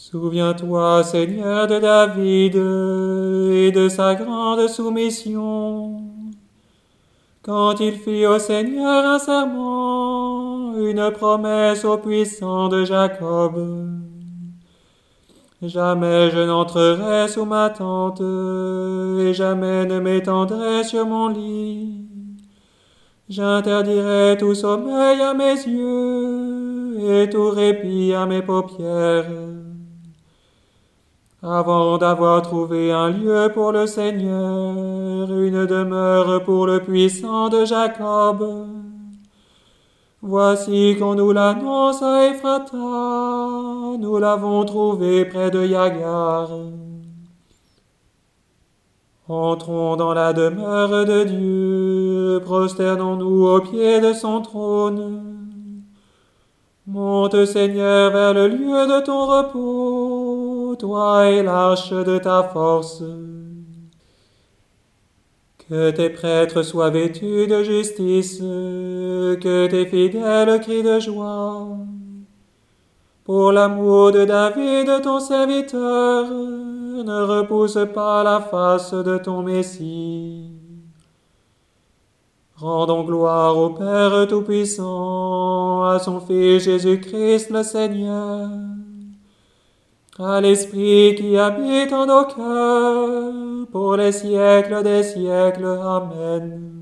Souviens-toi, Seigneur de David, et de sa grande soumission, quand il fit au Seigneur un serment, une promesse au puissant de Jacob. Jamais je n'entrerai sous ma tente, et jamais ne m'étendrai sur mon lit. J'interdirai tout sommeil à mes yeux, et tout répit à mes paupières. Avant d'avoir trouvé un lieu pour le Seigneur, une demeure pour le puissant de Jacob. Voici qu'on nous l'annonce à Ephrata, nous l'avons trouvé près de Yagar. Entrons dans la demeure de Dieu, prosternons-nous aux pieds de son trône. Monte, Seigneur, vers le lieu de ton repos, toi et l'arche de ta force. Que tes prêtres soient vêtus de justice, que tes fidèles crient de joie. Pour l'amour de David, ton serviteur, ne repousse pas la face de ton Messie. Rendons gloire au Père Tout-Puissant, à son Fils Jésus-Christ le Seigneur, à l'Esprit qui habite en nos cœurs, pour les siècles des siècles. Amen.